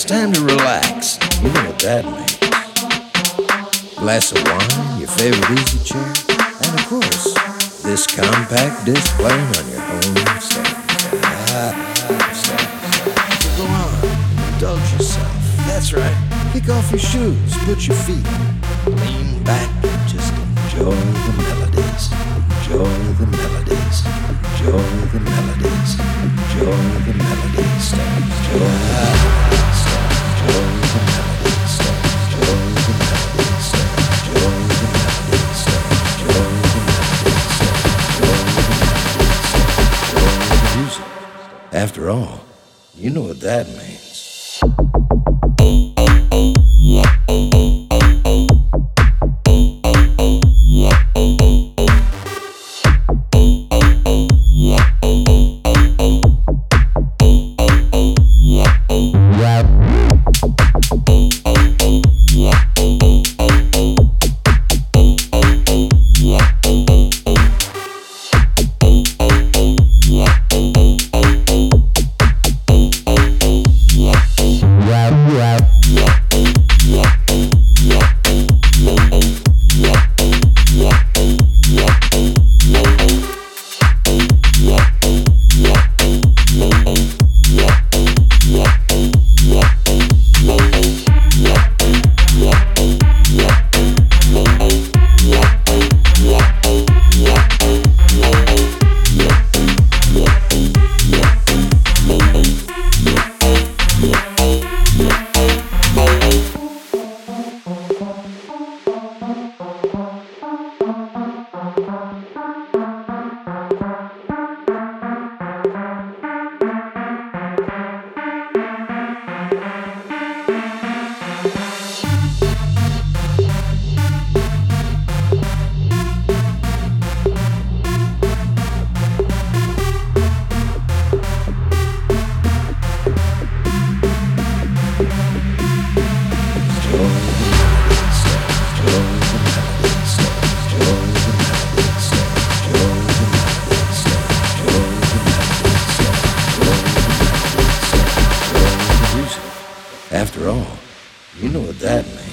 It's time to relax. You know what that means. Glass of wine, your favorite easy chair, and of course, this compact disc playing on your home stereo. So go on, indulge yourself. That's right. Kick off your shoes, put your feet up, lean back, and just enjoy the melodies. Enjoy the melodies. Enjoy the melodies. Enjoy the melodies. Enjoy the melodies. Enjoy the melodies. Enjoy the melodies. Enjoy the melodies. Enjoy the melodies. Enjoy the music. After all, you know what that means. After all, you know what that means.